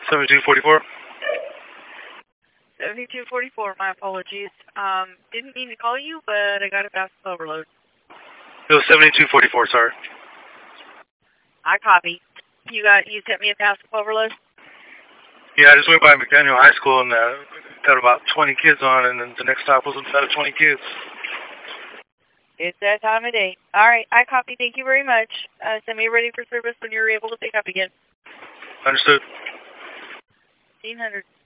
7244. 7244, my apologies. Didn't mean to call you, but I got a passive overload. It was 7244, sorry. I copy. You sent me a passive overload? Yeah, I just went by McDaniel High School and got about 20 kids on, and then the next stop was about 20 kids. It's that time of day. All right, I copy. Thank you very much. Send me ready for service when you're able to pick up again. Understood. 1500.